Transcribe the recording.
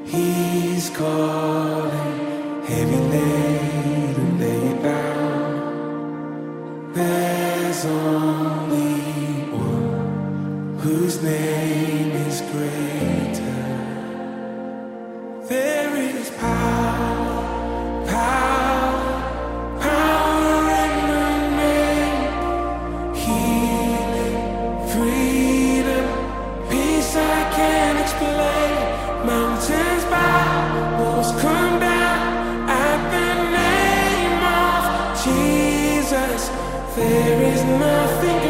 He's calling, heavy laden, lay it down. There's only one whose name is greater. There is power, power, power in the name. Healing, freedom, peace I can't explain. Mountains bow, walls come down at the name of Jesus. There is nothing